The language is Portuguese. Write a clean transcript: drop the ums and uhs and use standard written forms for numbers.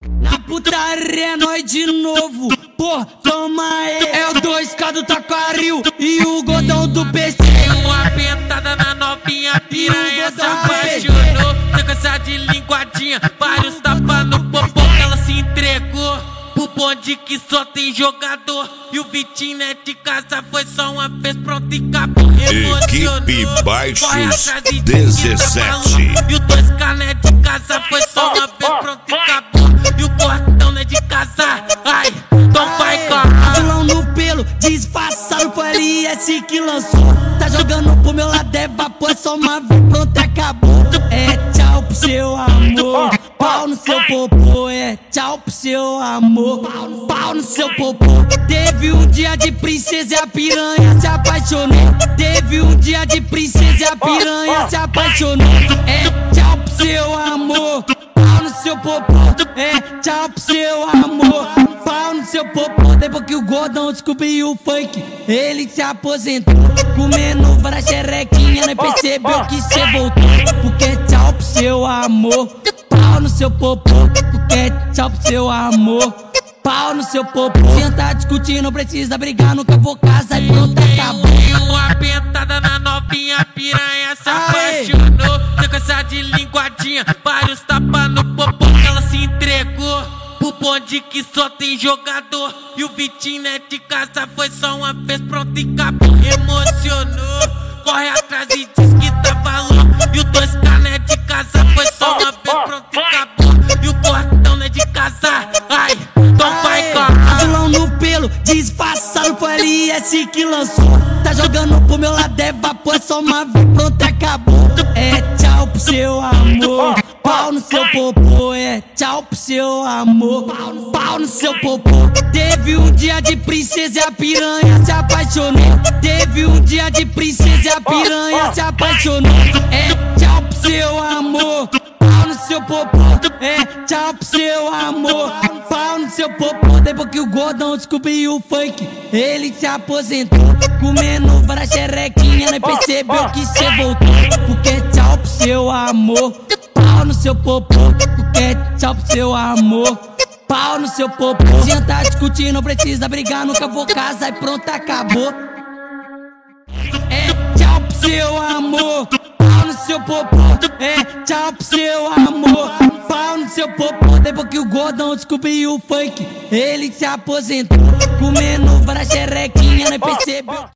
Na putaria é nós de novo, pô, toma aí. É o 2K do Taquaril e o Godão do PC. Uma pentada na novinha, piranha se apaixonou. Sequência de linguadinha, vários tapas no popô que ela se entregou. Pro bonde que só tem jogador. E o Vitinho é de casa, foi só uma vez, pronto e acabou. Equipe Baixos 17. E o 2K é de casa, foi só uma vez, pronto e acabou. E o Gordão é de casa, ai, então vai cá. Azulão no pelo, disfarçado, foi LS que lançou. Tá jogando pro meu lado, é vapor, é só uma vez, pronto e acabou. É tchau pro seu amor, pau no seu popô. É tchau pro seu amor, pau no seu popô. Teve um dia de princesa e a piranha se apaixonou. Teve um dia de princesa e a piranha se apaixonou. É tchau pro seu amor, pau no seu popô. É tchau pro seu amor, pau no seu popô. Depois que o Gordão descobriu o funk, ele se aposentou. Comendo várias xerequinhas, nem percebeu que cê voltou. Porque é tchau pro seu amor, pau no seu popô. Porque é tchau pro seu amor, pau no seu popô. Se tá discutindo, não precisa brigar, nunca vou casar e pronto, acabou. Uma pentada na novinha, piranha se apaixonou. Sequência de linguadinha, vários tapas no popô que ela se entregou. Pro bonde que só tem jogador. E o Vitinho é de casa, foi só uma vez, pronto e acabou. Emocionou, corre atrás e diz que tá valor. E o 2K é de casa, foi só uma vez, pronto e acabou. E o Gordão é de casa, ai, então vai cá. Azulão no pelo, disfarçado, foi LS que lançou. Tá jogando pro meu lado, é vapor, é só uma vez, pronto e acabou. É tchau pro seu amor, pau no seu popô. É tchau pro seu amor, pau no seu popô. Teve um dia de princesa e a piranha se apaixonou. Teve um dia de princesa e a piranha se apaixonou. É tchau pro seu amor, pau no seu popô. É tchau pro seu amor, pau no seu popô. Depois que o Gordão descobriu o funk, ele se aposentou. Comendo várias xerequinhas, nem percebeu que cê voltou. Porque é tchau pro seu amor, pau no seu popô. Porque é tchau pro seu amor, pau no seu popô. Se tá discutindo, não precisa brigar, nunca vou casar e pronto, acabou. É tchau pro seu amor, pau no seu popô. É tchau pro seu amor, pau no seu popô. Depois que o Gordão descobriu o funk, ele se aposentou. Comendo várias xerequinhas, nem percebeu.